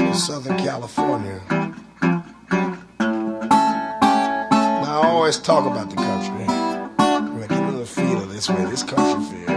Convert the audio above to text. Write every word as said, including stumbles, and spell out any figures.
Southern California. Now I always talk about the country. When I get a little feel of this way, this country feels.